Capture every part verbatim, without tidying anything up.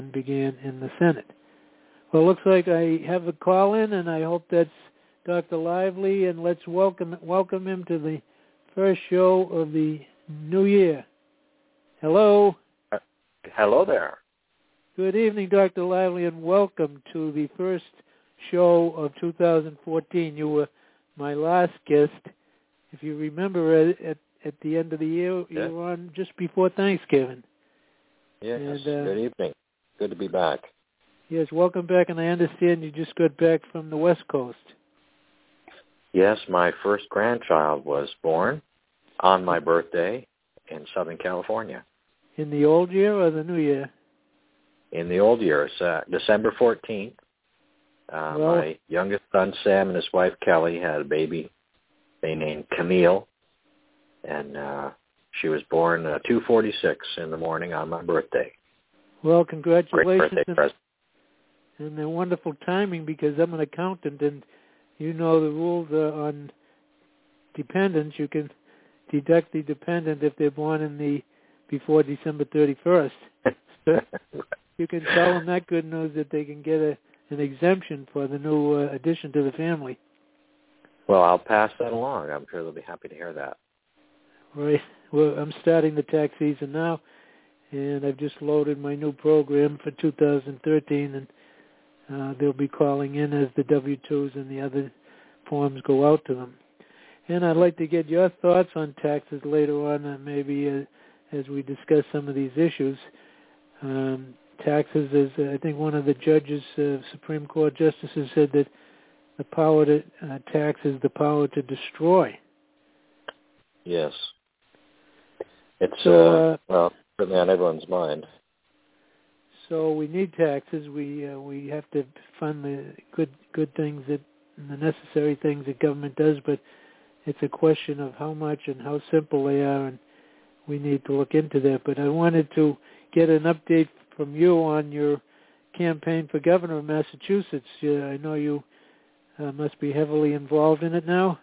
began in the Senate. Well, it looks like I have a call in, and I hope that's Doctor Lively, and let's welcome welcome him to the first show of the new year. Hello. Uh, hello there. Good evening, Doctor Lively, and welcome to the first show of two thousand fourteen. You were my last guest. If you remember, at, at, at the end of the year, you yeah. were on just before Thanksgiving. Yes, and, uh, good evening. Good to be back. Yes, welcome back, and I understand you just got back from the West Coast. Yes, my first grandchild was born on my birthday in Southern California. In the old year or the new year? In the old years, uh, December fourteenth. Uh, well, my youngest son, Sam, and his wife, Kelly, had a baby they named Camille, and uh, she was born uh, two forty-six in the morning on my birthday. Well, congratulations. Great birthday and, present. and the wonderful timing, because I'm an accountant, and you know the rules uh, on dependents. You can deduct the dependent if they're born in the before December thirty-first. So you can tell them that good news that they can get a, an exemption for the new uh, addition to the family. Well, I'll pass that along. I'm sure they'll be happy to hear that. Right. Well, I'm starting the tax season now, and I've just loaded my new program for two thousand thirteen, and uh, they'll be calling in as the W two's and the other forms go out to them. And I'd like to get your thoughts on taxes later on, uh, maybe uh, as we discuss some of these issues. Um, taxes, is uh, I think one of the judges, uh, Supreme Court justices, said that the power to uh, tax is the power to destroy. Yes. It's, so, uh, uh, well, certainly on everyone's mind. So we need taxes. We uh, we have to fund the good good things that and the necessary things that government does, but it's a question of how much and how simple they are, and we need to look into that. But I wanted to get an update from you on your campaign for governor of Massachusetts. Uh, I know you uh, must be heavily involved in it now.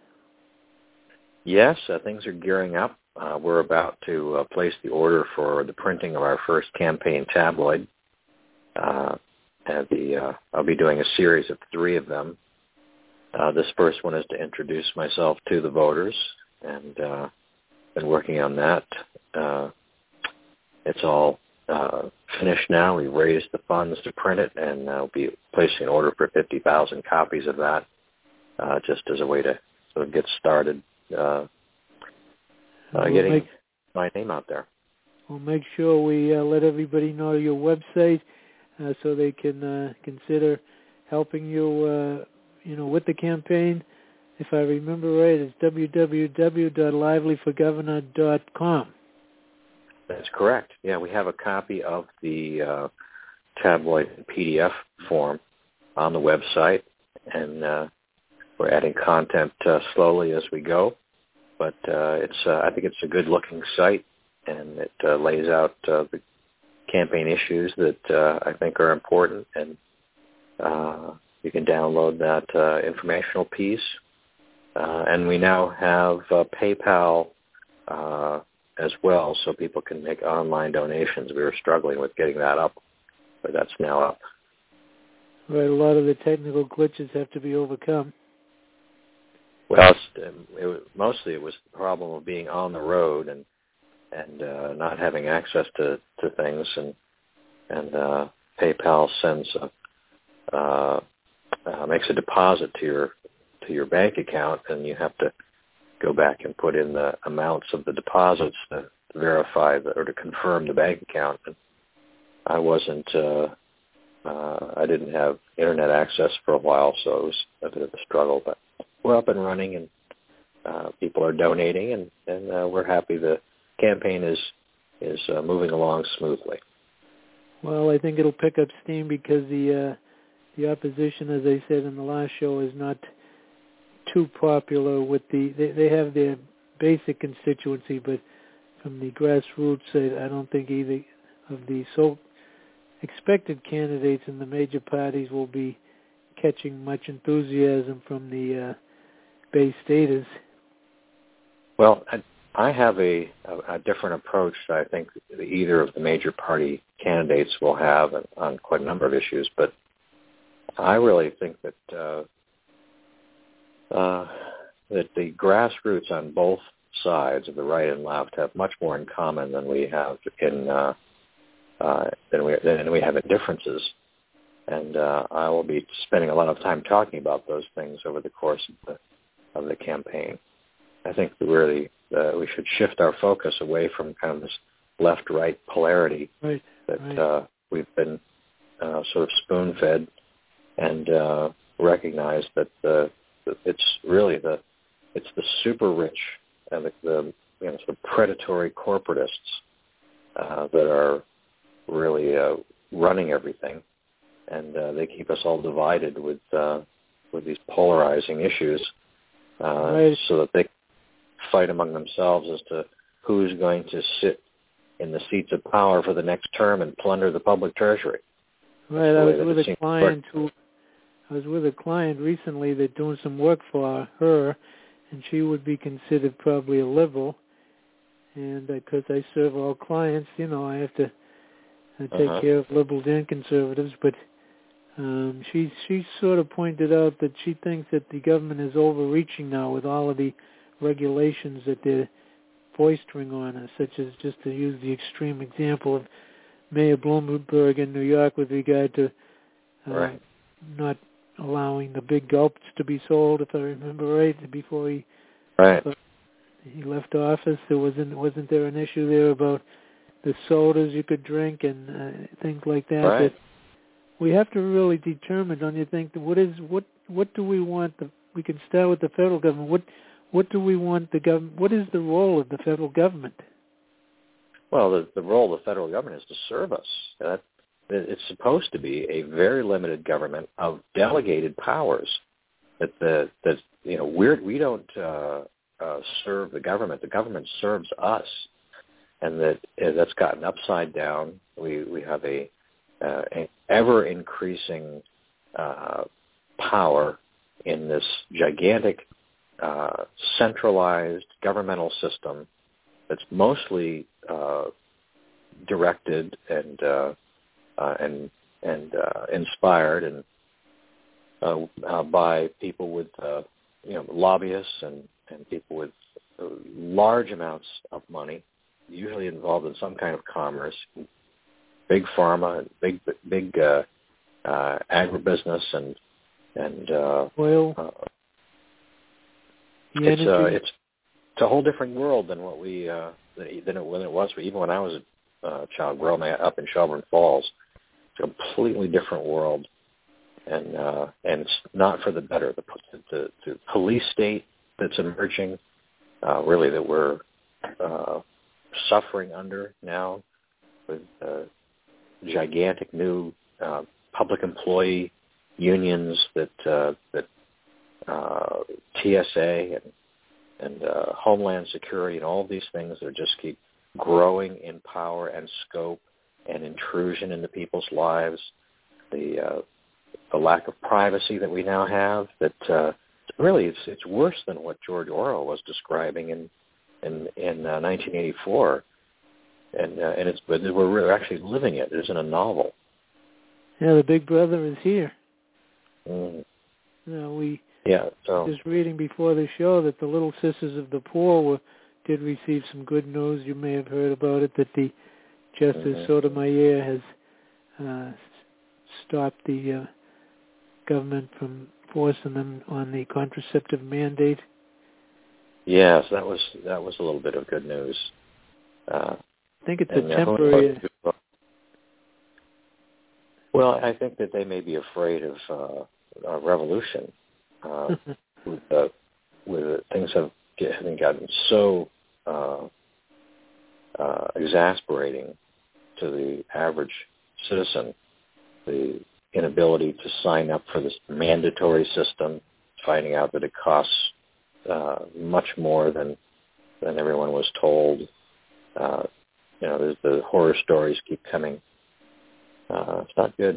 Yes, uh, things are gearing up. Uh, we're about to uh, place the order for the printing of our first campaign tabloid. Uh, and the, uh, I'll be doing a series of three of them. Uh, this first one is to introduce myself to the voters, and uh, been working on that. Uh, it's all uh, finished now. We've raised the funds to print it, and I'll be placing an order for fifty thousand copies of that, uh, just as a way to sort of get started uh, uh, we'll getting make, my name out there. We'll make sure we uh, let everybody know your website uh, so they can uh, consider helping you, uh, you know, with the campaign. If I remember right, it's w w w dot lively for governor dot com. That's correct. Yeah, we have a copy of the uh, tabloid P D F form on the website, and uh, we're adding content uh, slowly as we go. But uh, it's uh, I think it's a good-looking site, and it uh, lays out uh, the campaign issues that uh, I think are important, and uh, you can download that uh, informational piece. Uh, and we now have uh, PayPal uh, as well, so people can make online donations. We were struggling with getting that up, but that's now up. Right, a lot of the technical glitches have to be overcome. Well, it's, it was, mostly it was the problem of being on the road and and uh, not having access to, to things, and and uh, PayPal sends a, uh, uh, makes a deposit to your to your bank account, and you have to go back and put in the amounts of the deposits to verify the, or to confirm the bank account. And I wasn't, uh, uh, I didn't have internet access for a while, so it was a bit of a struggle. But we're up and running, and uh, people are donating, and, and uh, we're happy the campaign is is uh, moving along smoothly. Well, I think it'll pick up steam because the uh, the opposition, as I said in the last show, is not too popular with the, they, they have their basic constituency, but from the grassroots, I, I don't think either of the so expected candidates in the major parties will be catching much enthusiasm from the uh, base staters. Well, I, I have a, a, a different approach that I think either of the major party candidates will have on, on quite a number of issues, but I really think that uh, uh, that the grassroots on both sides of the right and left have much more in common than we have in uh, uh, than we than we have in differences. And uh, I will be spending a lot of time talking about those things over the course of the, of the campaign. I think that really uh, we should shift our focus away from kind of this left-right polarity right, that right. Uh, we've been uh, sort of spoon-fed, and uh, recognize that the, the, it's really the it's the super rich and the, the you know sort of predatory corporatists uh, that are really uh, running everything. And uh, they keep us all divided with uh, with these polarizing issues, uh, right. so that they fight among themselves as to who's going to sit in the seats of power for the next term and plunder the public treasury. Right. I was with a client who I was with a client recently that doing some work for her, and she would be considered probably a liberal. And because I serve all clients, you know, I have to I take uh-huh. care of liberals and conservatives, but. Um, she she sort of pointed out that she thinks that the government is overreaching now with all of the regulations that they're foisting on us, such as, just to use the extreme example of Mayor Bloomberg in New York with regard to uh, right. not allowing the big gulps to be sold, if I remember right, before he right. uh, he left office. There wasn't wasn't there an issue there about the sodas you could drink and uh, things like that? Right. that we have to really determine, don't you think, that what is what what do we want? The, we can start with the federal government. What what do we want the government? What is the role of the federal government? Well, the, the role of the federal government is to serve us. That, it's supposed to be a very limited government of delegated powers. That the that you know we're we don't uh, uh, serve the government. The government serves us, and that uh, that's gotten upside down. We we have a Uh, an ever-increasing uh, power in this gigantic uh, centralized governmental system that's mostly uh, directed and uh, uh, and and uh, inspired and uh, uh, by people with uh, you know lobbyists and, and people with large amounts of money, usually involved in some kind of commerce. Big pharma, big big uh, uh, agribusiness, and and uh, oil. Uh, the it's energy. uh, it's it's a whole different world than what we uh, than it, than it was. Even when I was a uh, child growing up in Shelburne Falls, it's a completely different world, and uh, and it's not for the better. The, the, the police state that's emerging, uh, really, that we're uh, suffering under now with. Uh, gigantic new uh, public employee unions that uh, that uh, T S A and and uh, Homeland Security and all of these things that just keep growing in power and scope and intrusion into people's lives. The uh, the lack of privacy that we now have. That uh, really it's it's worse than what George Orwell was describing in in in uh, nineteen eighty-four. And uh, and it's but we're really actually living it. It isn't a novel. Yeah, the Big Brother is here. Mm. You know, we yeah. So just reading before the show that the Little Sisters of the Poor were did receive some good news. You may have heard about it, that the Justice mm-hmm. Sotomayor has uh, stopped the uh, government from forcing them on the contraceptive mandate. Yes, that was that was a little bit of good news. Uh, I think it's and, a temporary. Uh, well, I think that they may be afraid of uh, a revolution. Uh, with, uh, with uh, things have having gotten so uh, uh, exasperating to the average citizen, the inability to sign up for this mandatory system, finding out that it costs uh, much more than than everyone was told. Uh, you know, there's the horror stories keep coming. Uh, it's not good.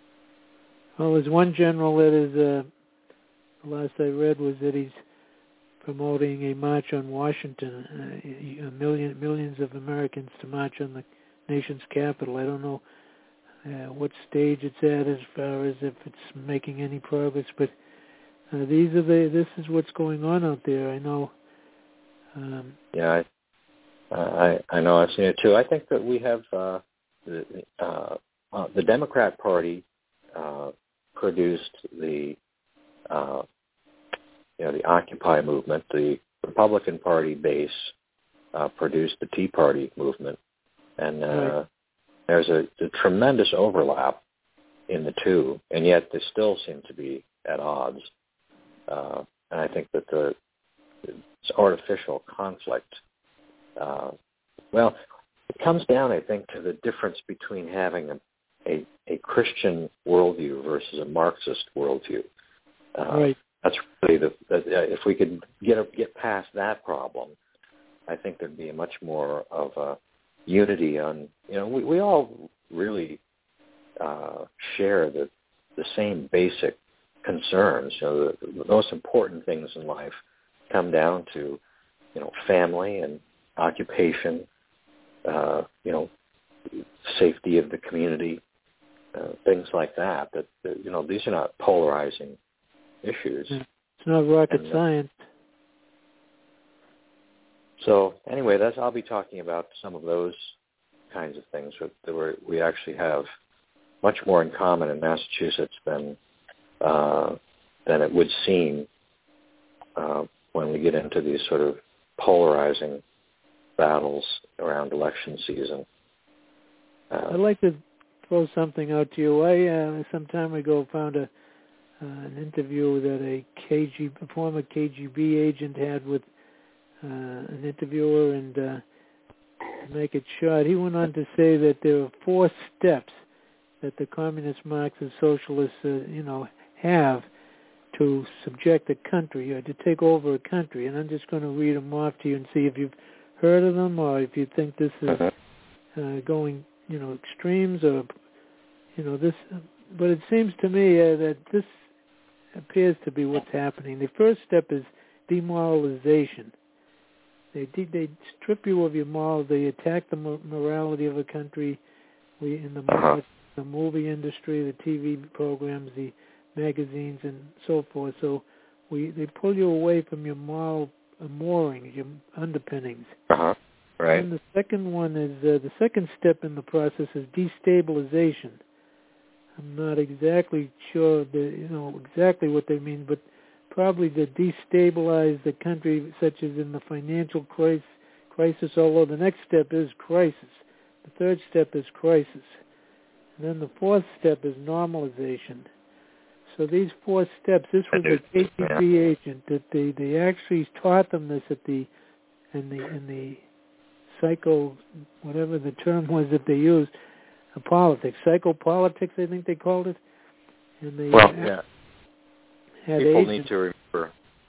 Well, there's one general that is, uh, the last I read was that he's promoting a march on Washington, uh, a million millions of Americans to march on the nation's capital. I don't know uh, what stage it's at as far as if it's making any progress, but uh, these are the. This is what's going on out there. I know. Um, yeah, I, I I know. I've seen it too. I think that we have uh, the uh, uh, the Democrat Party uh, produced the. Uh, You know, the Occupy movement. The Republican Party base uh, produced the Tea Party movement, and uh, right. there's a, a tremendous overlap in the two, and yet they still seem to be at odds. Uh, and I think that the it's artificial conflict. Uh, well, it comes down, I think, to the difference between having a a, a Christian worldview versus a Marxist worldview. Uh, right. That's really the, the if we could get a, get past that problem, I think there'd be a much more of a unity on. You know, we, we all really uh, share the the same basic concerns. You know, the, the most important things in life come down to, you know, family and occupation. Uh, you know, safety of the community, uh, things like that. That, that you know, these are not polarizing issues. It's not rocket and, uh, science. So anyway, that's I'll be talking about some of those kinds of things where we actually have much more in common in Massachusetts than uh, than it would seem uh, when we get into these sort of polarizing battles around election season. Uh, I'd like to throw something out to you. I uh, some time ago found a Uh, an interview that a K G, a former K G B agent had with uh, an interviewer, and uh, to make it short, he went on to say that there are four steps that the communist, Marxist, socialists, uh, you know, have to subject a country, or to take over a country. And I'm just going to read them off to you and see if you've heard of them, or if you think this is uh, going, you know, extremes, or, you know, this. But it seems to me uh, that this appears to be what's happening. The first step is demoralization. They de- they strip you of your morals. They attack the morality of a country. We in the, uh-huh. the movie industry, the T V programs, the magazines, and so forth. So we they pull you away from your moral moorings, your underpinnings. Uh-huh. Right. And the second one is uh, the second step in the process is destabilization. I'm not exactly sure, the, you know, exactly what they mean, but probably to destabilize the country, such as in the financial crisis, crisis, although the next step is crisis. The third step is crisis. And then the fourth step is normalization. So these four steps, this was a K G B agent, that they, they actually taught them this at the, in the, in the psycho, whatever the term was that they used, politics, psychopolitics, I think they called it. And they well, yeah. Had People agents. need to remember.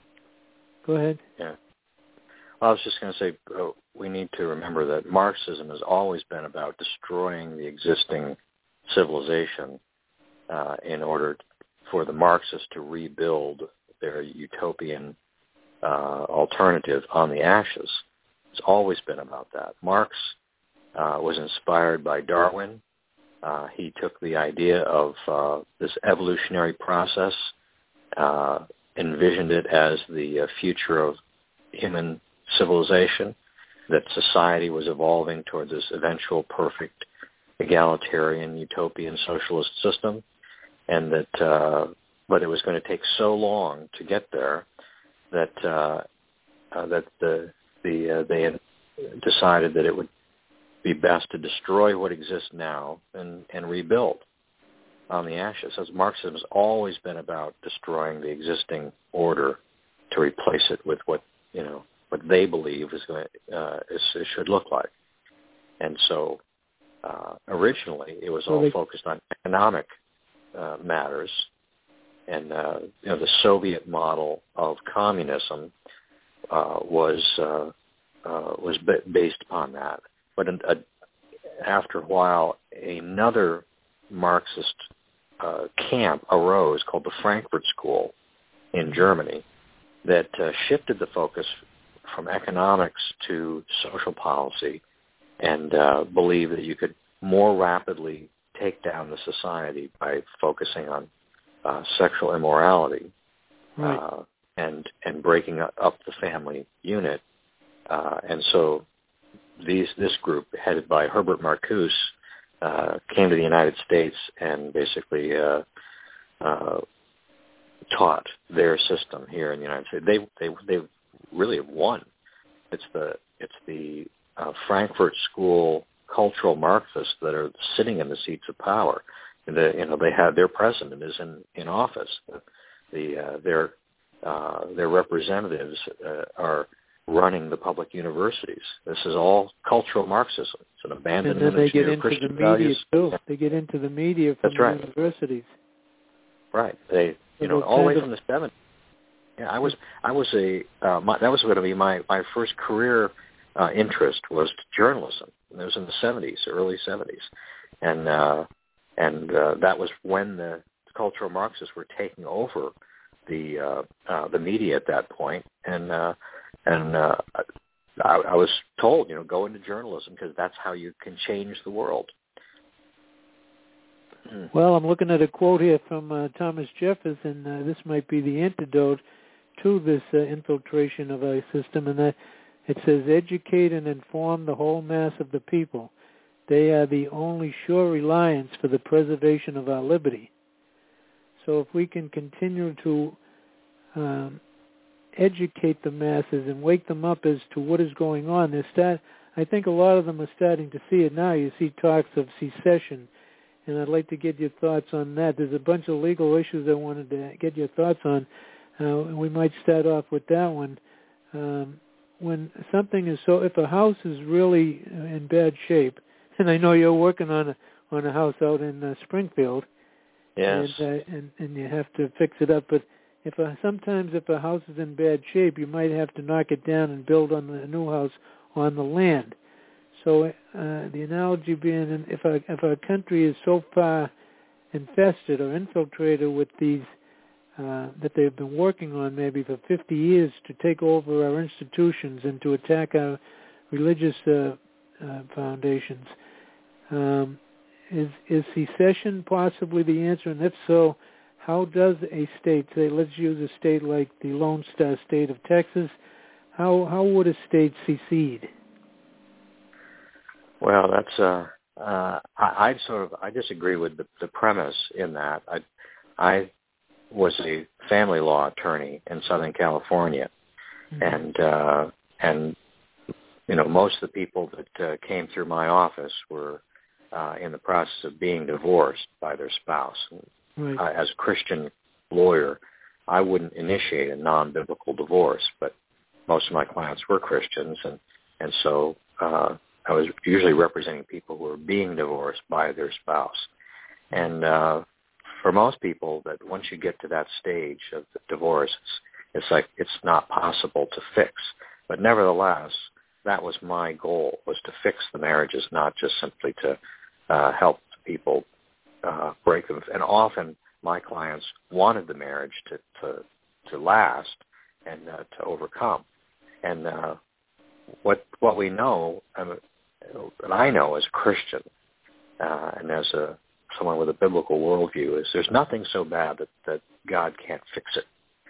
Go ahead. Yeah. Well, I was just going to say uh, we need to remember that Marxism has always been about destroying the existing civilization uh, in order for the Marxists to rebuild their utopian uh, alternative on the ashes. It's always been about that. Marx uh, was inspired by Darwin. Uh, he took the idea of uh, this evolutionary process, uh, envisioned it as the uh, future of human civilization, that society was evolving towards this eventual perfect egalitarian utopian socialist system, and that uh, but it was going to take so long to get there that uh, uh, that the the uh, they had decided that it would be best to destroy what exists now and, and rebuild on the ashes. As Marxism has always been about destroying the existing order to replace it with what you know what they believe is going uh, is, it should look like. And so uh, originally it was all focused on economic uh, matters, and uh, you know the Soviet model of communism uh, was uh, uh, was b- based upon that. But a, after a while, another Marxist uh, camp arose called the Frankfurt School in Germany, that uh, shifted the focus from economics to social policy, and uh, believed that you could more rapidly take down the society by focusing on uh, sexual immorality, right. uh, and and breaking up the family unit. Uh, and so these this group, headed by Herbert Marcuse, uh, came to the United States and basically uh, uh, taught their system here in the United States. They they they really have won. It's the it's the uh, Frankfurt School cultural Marxists that are sitting in the seats of power. And the, you know, they have their president is in, in office. The uh, their uh, their representatives uh, are running the public universities. This is all cultural Marxism. It's an abandonment and then they of get into Christian the media values. too. They get into the media from That's right. the universities. Right. They, you So know, all the way of, from the seventies. Yeah, I was, I was a, uh, my, that was going to be my, my first career uh, interest was journalism. And it was in the seventies, early seventies, and uh, and uh, that was when the cultural Marxists were taking over the uh, uh, the media at that point, and uh, and uh, I, I was told, you know, go into journalism because that's how you can change the world. Well, I'm looking at a quote here from uh, Thomas Jefferson. Uh, this might be the antidote to this uh, infiltration of our system, and that it says, educate and inform the whole mass of the people. They are the only sure reliance for the preservation of our liberty. So if we can continue to um, educate the masses and wake them up as to what is going on, they start, I think a lot of them are starting to see it now. You see talks of secession, and I'd like to get your thoughts on that. There's a bunch of legal issues I wanted to get your thoughts on. Uh, and we might start off with that one. Um, when something is so, if a house is really in bad shape, and I know you're working on a on a house out in uh, Springfield, yes, and, uh, and and you have to fix it up. But if a, sometimes if a house is in bad shape, you might have to knock it down and build on the new house on the land. So uh, the analogy being, if our if our country is so far infested or infiltrated with these uh, that they've been working on maybe for fifty years to take over our institutions and to attack our religious uh, uh, foundations, um, is is secession possibly the answer? And if so, how does a state, say, let's use a state like the Lone Star State of Texas, how how would a state secede? Well, that's uh, uh, I, I sort of I disagree with the, the premise in that. I I was a family law attorney in Southern California, mm-hmm. and uh, and you know most of the people that uh, came through my office were uh, in the process of being divorced by their spouse. Right. Uh, as a Christian lawyer, I wouldn't initiate a non-biblical divorce, but most of my clients were Christians, and and so. Uh, I was usually representing people who were being divorced by their spouse. And uh, for most people, that once you get to that stage of the divorce, it's, it's like it's not possible to fix. But nevertheless, that was my goal, was to fix the marriages, not just simply to uh, help people uh, break them. And often my clients wanted the marriage to, to, to last and uh, to overcome. And uh, what what we know, um, that I know as a Christian uh, and as a someone with a biblical worldview, is there's nothing so bad that, that God can't fix it.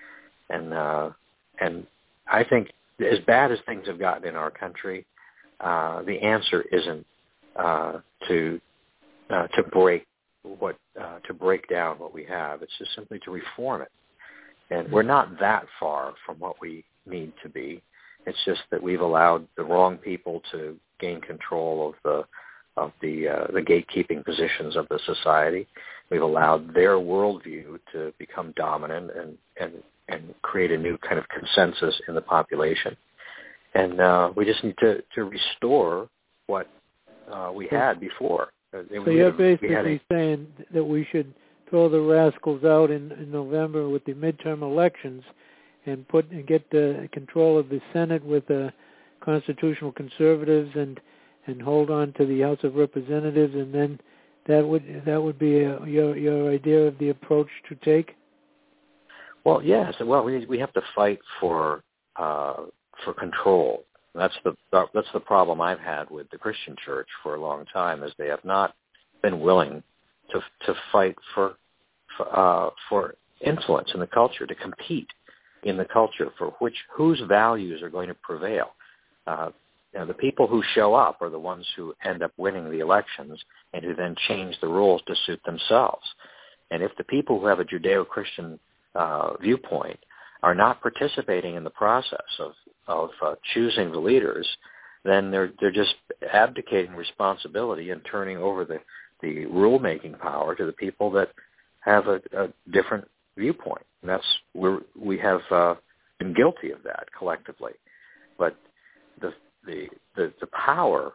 And uh, and I think as bad as things have gotten in our country, uh, the answer isn't uh, to uh, to break what uh, to break down what we have. It's just simply to reform it. And we're not that far from what we need to be. It's just that we've allowed the wrong people to gain control of the of the uh, the gatekeeping positions of the society. We've allowed their worldview to become dominant and and, and create a new kind of consensus in the population. And uh, we just need to, to restore what uh, we had before. So you're basically a, saying that we should throw the rascals out in, in November with the midterm elections and put and get the control of the Senate with the constitutional conservatives and and hold on to the House of Representatives, and then that would that would be a, your your idea of the approach to take. Well, yes. Well, we we have to fight for uh, for control. That's the that's the problem I've had with the Christian church for a long time, is they have not been willing to to fight for for, uh, for influence in the culture, to compete in the culture for which whose values are going to prevail. Uh, you know, the people who show up are the ones who end up winning the elections and who then change the rules to suit themselves. And if the people who have a Judeo-Christian uh, viewpoint are not participating in the process of of uh, choosing the leaders, then they're they're just abdicating responsibility and turning over the the rule-making power to the people that have a, a different viewpoint. And that's where we have uh, been guilty of that collectively. But the the the, the power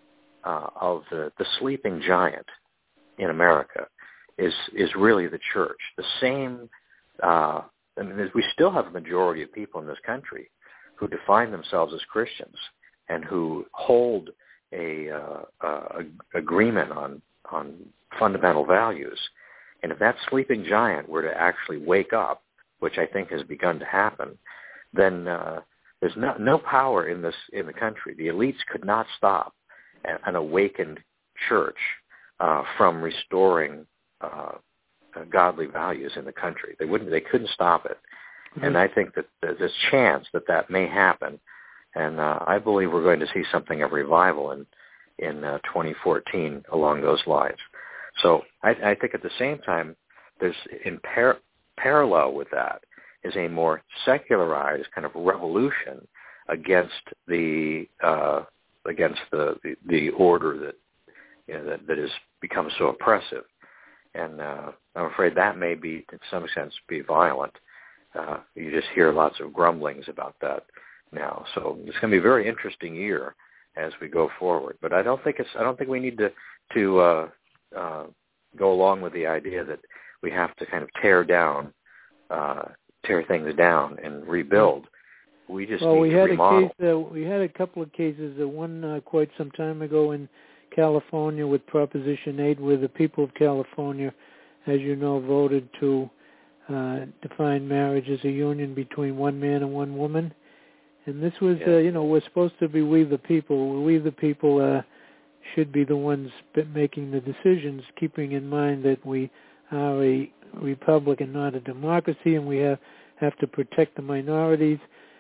uh, of the, the sleeping giant in America is is really the church. The same. Uh, I mean, we still have a majority of people in this country who define themselves as Christians and who hold a, uh, uh, a agreement on on fundamental values. And if that sleeping giant were to actually wake up, which I think has begun to happen, then uh, there's no, no power in this in the country. The elites could not stop an, an awakened church uh, from restoring uh, uh, godly values in the country. They wouldn't. They couldn't stop it. Mm-hmm. And I think that there's a chance that that may happen. And uh, I believe we're going to see something of revival in in uh, twenty fourteen along those lines. So I, I think at the same time, there's in par- parallel with that is a more secularized kind of revolution against the uh, against the, the the order that you know that, that has become so oppressive. And uh, I'm afraid that may be, in some sense, be violent. Uh, you just hear lots of grumblings about that now. So it's going to be a very interesting year as we go forward. But I don't think it's. I don't think we need to to uh, uh, go along with the idea that we have to kind of tear down, uh, tear things down and rebuild. We just well, need we to had remodel. a case. Uh, we had a couple of cases. Uh, one uh, quite some time ago in California with Proposition eight, where the people of California, as you know, voted to uh, define marriage as a union between one man and one woman. And this was, Yeah. uh, you know, we're supposed to be we the people. We the people uh, should be the ones making the decisions, keeping in mind that we are a republic and not a democracy, and we have, have to protect the minorities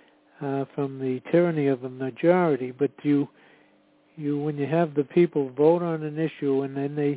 uh, from the tyranny of the majority. But you, you, when you have the people vote on an issue and then they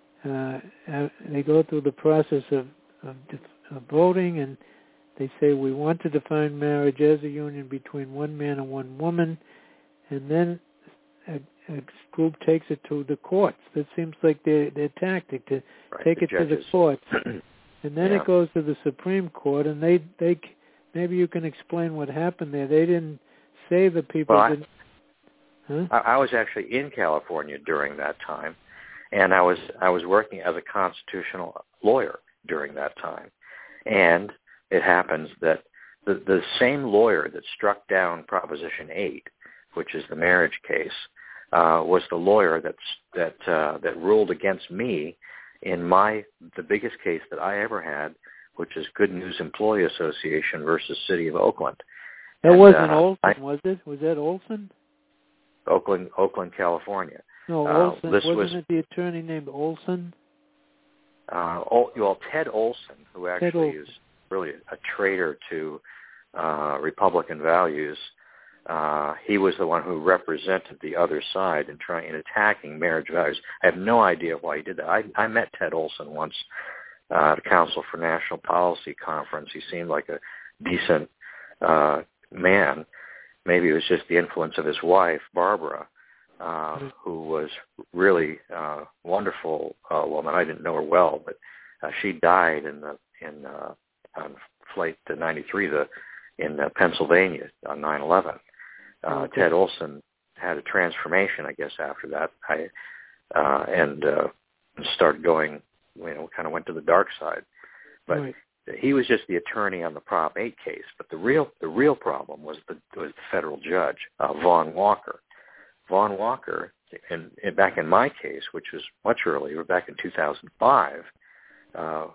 uh, they go through the process of, of, of voting and they say we want to define marriage as a union between one man and one woman, and then a, a group takes it to the courts. That seems like their their tactic to Right, take the it judges. to the courts, and then Yeah. it goes to the Supreme Court. And they they maybe you can explain what happened there. They didn't say the people Well, didn't. Huh? I, I was actually in California during that time, and I was I was working as a constitutional lawyer during that time, and it happens that the, the same lawyer that struck down Proposition eight, which is the marriage case, uh, was the lawyer that's, that uh, that ruled against me in my the biggest case that I ever had, which is Good News Employee Association versus City of Oakland. That and, wasn't uh, Olson, I, was it? Was that Olson? Oakland, Oakland, California. No, Uh, Olson. this Wasn't was, it the attorney named Olson? Uh, Ol- well, Ted Olson, who actually Olson. is really a traitor to uh, Republican values, uh, he was the one who represented the other side in trying in attacking marriage values. I have no idea why he did that. I, I met Ted Olson once uh, at a Council for National Policy conference. He seemed like a decent uh, man. Maybe it was just the influence of his wife, Barbara, uh, who was really uh, wonderful uh, woman. I didn't know her well, but uh, she died in the in uh, on flight to ninety-three the, in uh, Pennsylvania on nine eleven. Uh, Okay. Ted Olson had a transformation, I guess, after that, I, uh, and uh, started going, you know, kind of went to the dark side. But Right. he was just the attorney on the Prop eight case. But the real the real problem was the was the federal judge, uh, Vaughn Walker. Vaughn Walker, in, in, back in my case, which was much earlier, back in two thousand five, uh,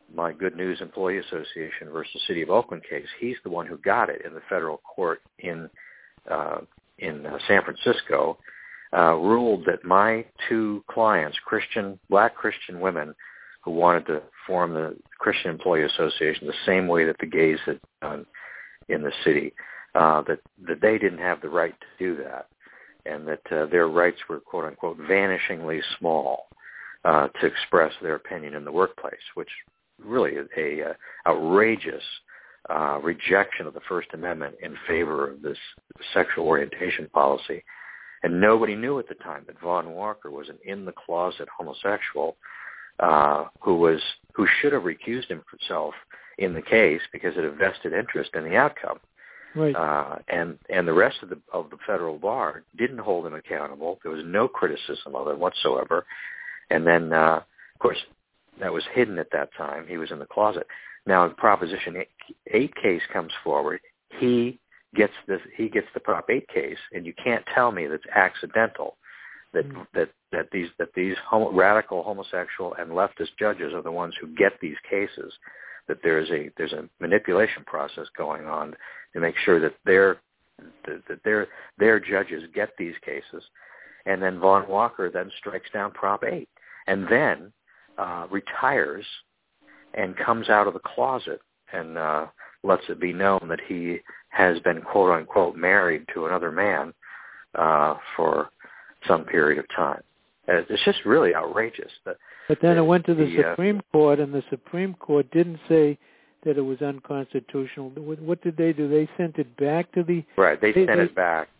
my Good News Employee Association versus City of Oakland case, he's the one who got it in the federal court in uh, in uh, San Francisco, uh, ruled that my two clients, Christian, black Christian women who wanted to form the Christian Employee Association the same way that the gays had done in the city, uh, that, that they didn't have the right to do that, and that uh, their rights were, quote-unquote, vanishingly small uh, to express their opinion in the workplace, which really is a uh, outrageous uh, rejection of the First Amendment in favor of this sexual orientation policy. And nobody knew at the time that Vaughn Walker was an in-the-closet homosexual uh, who was who should have recused himself in the case because it had a vested interest in the outcome. Right. Uh, and and the rest of the of the federal bar didn't hold him accountable. There was no criticism of it whatsoever. And then, uh, of course, that was hidden at that time. He was in the closet. Now, Proposition eight case comes forward. He gets this. He gets the Prop eight case, and you can't tell me that's accidental. That mm. that that these that these homo, radical homosexual and leftist judges are the ones who get these cases. That there's a there's a manipulation process going on to make sure that their that their their judges get these cases, and then Vaughn Walker then strikes down Prop eight, and then uh, retires and comes out of the closet and uh, lets it be known that he has been quote unquote married to another man uh, for some period of time. And it's just really outrageous. The, but then the, it went to the, the Supreme uh, Court, and the Supreme Court didn't say that it was unconstitutional. What, what did they do? They sent it back to the... Right, they, they sent they, it back.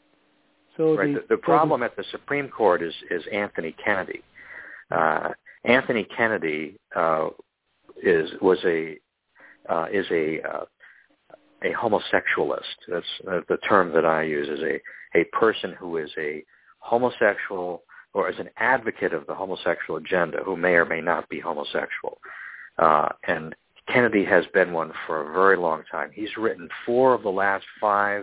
So right. the, the, the problem at the Supreme Court is, is Anthony Kennedy. Uh, Anthony Kennedy uh, is was a uh, is a uh, a homosexualist. That's uh, the term that I use, is a, a person who is a homosexual or is an advocate of the homosexual agenda who may or may not be homosexual. Uh, and Kennedy has been one for a very long time. He's written four of the last five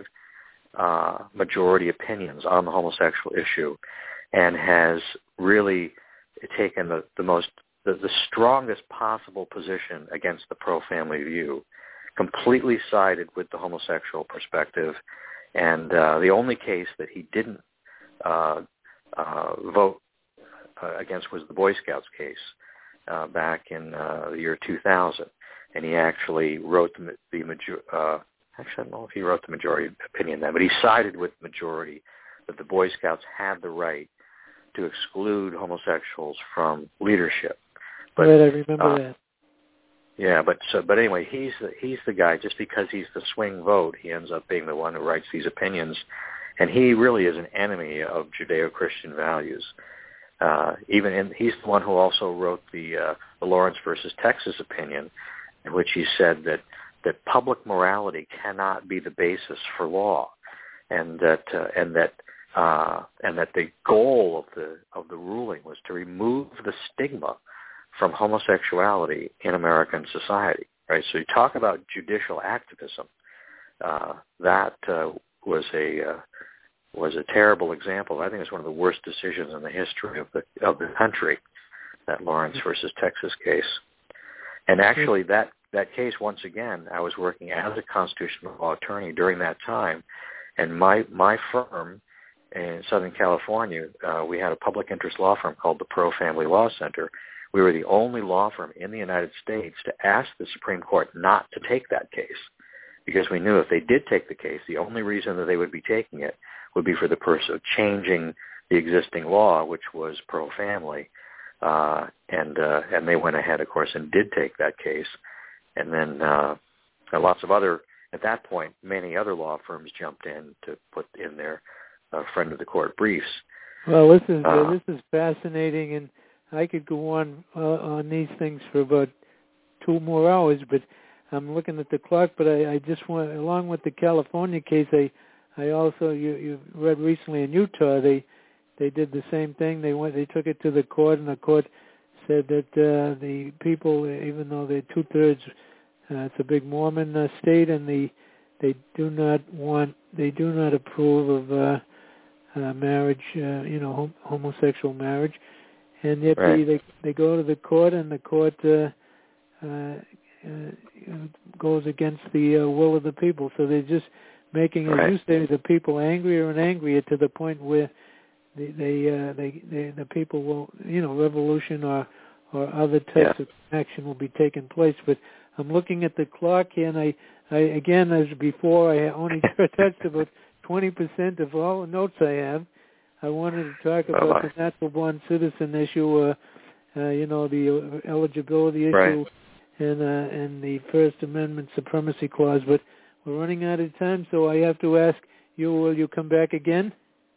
uh, majority opinions on the homosexual issue and has really taken the, the most the, the strongest possible position against the pro-family view, completely sided with the homosexual perspective. And uh, the only case that he didn't uh, uh, vote uh, against was the Boy Scouts case uh, back in uh, the year two thousand. And he actually wrote the, the major, uh, actually I don't know if he wrote the majority opinion then, but he sided with the majority that the Boy Scouts had the right to exclude homosexuals from leadership. But, right, I remember uh, that. Yeah, but so, but anyway, he's the, he's the guy. Just because he's the swing vote, he ends up being the one who writes these opinions, and he really is an enemy of Judeo-Christian values. Uh, even in, he's the one who also wrote the, uh, the Lawrence versus Texas opinion, in which he said that that public morality cannot be the basis for law, and that uh, and that uh, and that the goal of the of the ruling was to remove the stigma from homosexuality in American society, right? So you talk about judicial activism. Uh, that uh, was a uh, was a terrible example. I think it's one of the worst decisions in the history of the of the country, that Lawrence versus Texas case. And actually, that that case, once again, I was working as a constitutional law attorney during that time, and my my firm in Southern California, uh, we had a public interest law firm called the Pro Family Law Center. We were the only law firm in the United States to ask the Supreme Court not to take that case, because we knew if they did take the case, the only reason that they would be taking it would be for the purpose of changing the existing law, which was pro-family. Uh, and uh, and they went ahead, of course, and did take that case. And then uh, lots of other, at that point, many other law firms jumped in to put in their uh, friend of the court briefs. Well, this is uh, uh, this is fascinating, and I could go on uh, on these things for about two more hours, but I'm looking at the clock. But I, I just want, along with the California case, I I also you you read recently in Utah they they did the same thing. They went they took it to the court, and the court said that uh, the people, even though they're two thirds, uh, it's a big Mormon uh, state, and the they do not want they do not approve of uh, uh, marriage, uh, you know, hom- homosexual marriage. And yet right. they, they they go to the court, and the court uh, uh, uh, goes against the uh, will of the people. So they're just making, as right. you say, the people angrier and angrier to the point where they, they, uh, they, they the people will, you know, revolution or or other types yeah. of action will be taking place. But I'm looking at the clock here, and I, I again, as before, I only touched about twenty percent of all the notes I have. I wanted to talk about Bye-bye. the natural born citizen issue, uh, uh, you know, the uh, eligibility issue, right. and uh, and the First Amendment supremacy clause. But we're running out of time, so I have to ask you: will you come back again?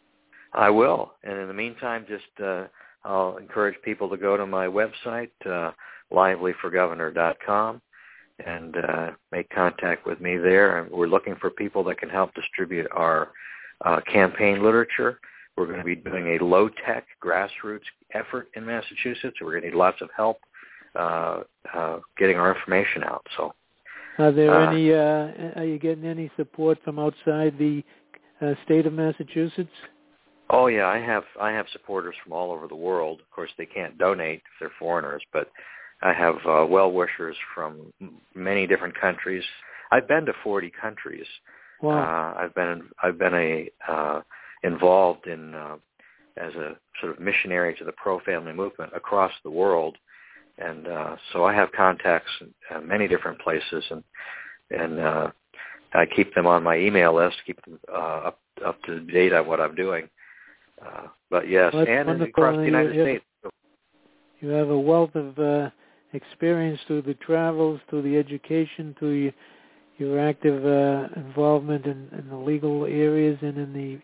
I will. And in the meantime, just uh, I'll encourage people to go to my website, uh, lively for governor dot com, and uh, make contact with me there. And we're looking for people that can help distribute our uh, campaign literature. We're going to be doing a low-tech grassroots effort in Massachusetts. We're going to need lots of help uh, uh, getting our information out. So, are there uh, any? Uh, are you getting any support from outside the uh, state of Massachusetts? Oh yeah, I have I have supporters from all over the world. Of course, they can't donate if they're foreigners, but I have uh, well-wishers from many different countries. I've been to forty countries. Wow. Uh, I've been I've been a uh, involved in uh, as a sort of missionary to the pro-family movement across the world, and uh, so I have contacts in uh, many different places, and and uh, I keep them on my email list, keep them uh, up up to date on what I'm doing. Uh, but yes, well, and wonderful. across the United you, States. You have a wealth of uh, experience through the travels, through the education, through your, your active uh, involvement in, in the legal areas and in the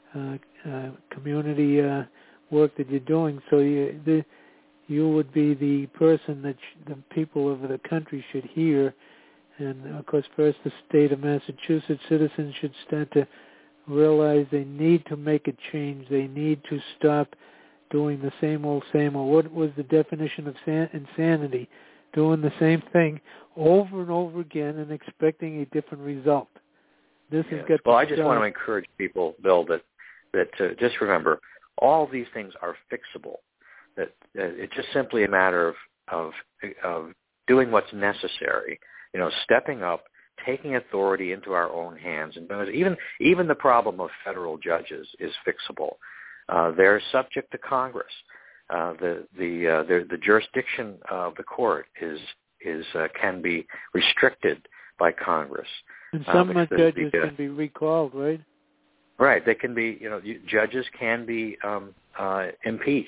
uh, uh, community uh, work that you're doing. So you, the, you would be the person that sh- the people of the country should hear. And, of course, first the state of Massachusetts citizens should start to realize they need to make a change. They need to stop doing the same old, same old. What was the definition of san- insanity? Doing the same thing over and over again and expecting a different result. This Yes. has got well, to I just stop. want to encourage people, Bill, that that uh, just remember all these things are fixable. That uh, it's just simply a matter of, of of doing what's necessary. You know, stepping up, taking authority into our own hands, and even even the problem of federal judges is fixable. Uh, they're subject to Congress. Uh, the the, uh, the the jurisdiction of the court is is uh, can be restricted by Congress. And some uh, the, judges the, uh, can be recalled, right? Right. They can be. You know, judges can be um, uh, impeached,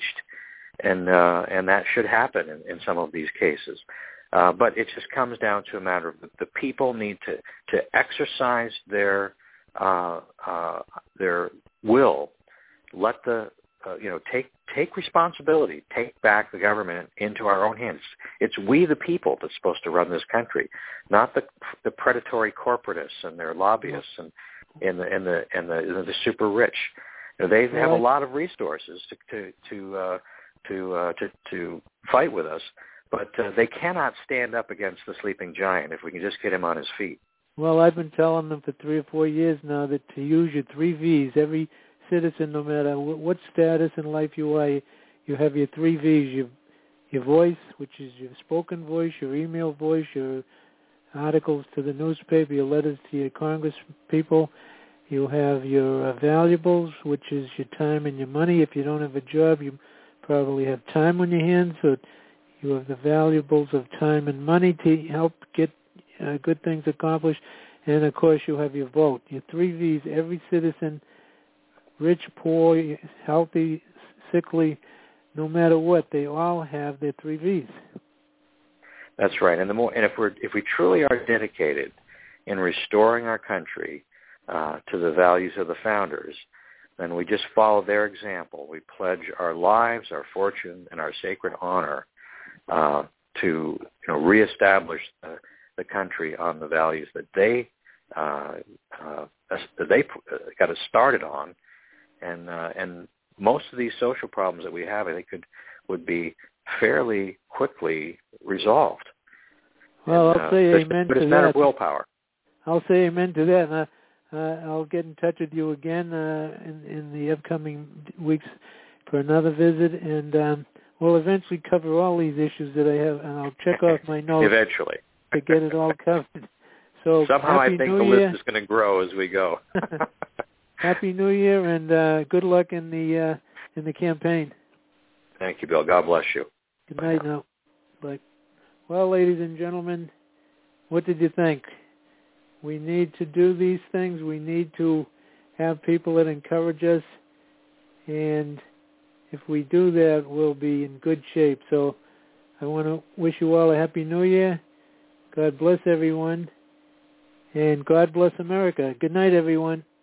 and uh, and that should happen in, in some of these cases. Uh, but it just comes down to a matter of the, the people need to, to exercise their uh, uh, their will. Let the uh, you know take take responsibility. Take back the government into our own hands. It's we the people that's supposed to run this country, not the the predatory corporatists and their lobbyists and and the and the and the, the super rich. You know, they have a lot of resources to to to uh, to, uh, to to fight with us. But uh, they cannot stand up against the sleeping giant if we can just get him on his feet. Well, I've been telling them for three or four years now that to use your three V's, every citizen, no matter what status in life you are, you have your three V's, your, your voice, which is your spoken voice, your email voice, your articles to the newspaper, your letters to your Congress people. You have your uh, valuables, which is your time and your money. If you don't have a job, you probably have time on your hands, so you have the valuables of time and money to help get uh, good things accomplished. And, of course, you have your vote. Your three V's, every citizen, rich, poor, healthy, sickly, no matter what, they all have their three V's. That's right. And the more, and if we're if we truly are dedicated in restoring our country uh, to the values of the founders, then we just follow their example. We pledge our lives, our fortune, and our sacred honor Uh, to you know reestablish the, the country on the values that they uh, uh, that they got us started on, and uh, and most of these social problems that we have, I think, could would be fairly quickly resolved. Well, and, I'll uh, say but amen but it's to a matter that. of willpower. I'll say amen to that. And, uh, uh, I'll get in touch with you again uh, in, in the upcoming weeks for another visit. And um, we'll eventually cover all these issues that I have, and I'll check off my notes eventually to get it all covered. So somehow Happy I think New the Year. list is going to grow as we go. Happy New Year, and uh, good luck in the uh, in the campaign. Thank you, Bill. God bless you. Good night now. Bye. Well, ladies and gentlemen, what did you think? We need to do these things. We need to have people that encourage us, and if we do that, we'll be in good shape. So I want to wish you all a Happy New Year. God bless everyone, and God bless America. Good night, everyone.